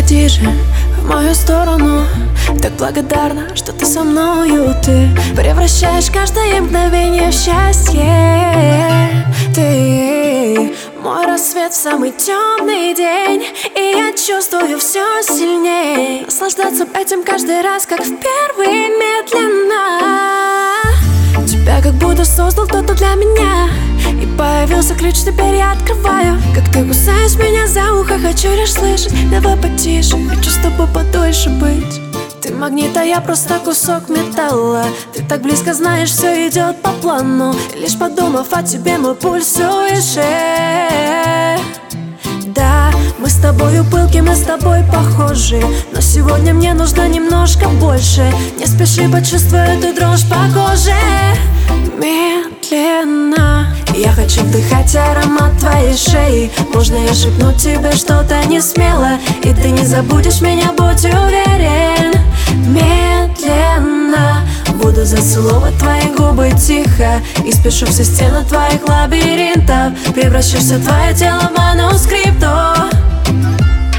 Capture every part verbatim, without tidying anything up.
подходи же в мою сторону. Так благодарна, что ты со мною. Ты превращаешь каждое мгновение в счастье. Ты мой рассвет в самый темный день, и я чувствую все сильней. Наслаждаться этим каждый раз, как в первый, медленно. Тебя как будто создал кто-то для меня, и появился ключ, теперь я открываю. Как ты кусаешь меня за ухо, хочу лишь слышать. Давай потише, хочу с тобой подольше быть. Ты магнит, а я просто кусок металла. Ты так близко, знаешь, все идет по плану. И лишь подумав о тебе, мой пульс выше. Да, мы с тобою пылки, мы с тобой похожи, но сегодня мне нужно немножко больше. Не спеши, почувствуй эту дрожь по коже. Медленно я хочу вдыхать аромат твоей шеи. Можно я шепну тебе что-то не смело, и ты не забудешь меня, будь уверен. Медленно буду зацеловать твои губы тихо, и спешу все стены твоих лабиринтов. Превращаешься твое тело в манускрипту.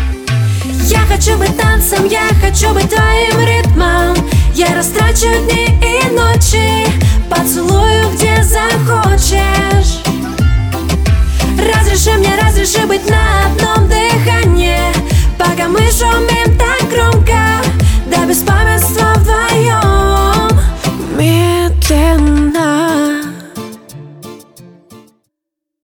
Я хочу быть танцем, я хочу быть твоим ритмом. Я растрачу дни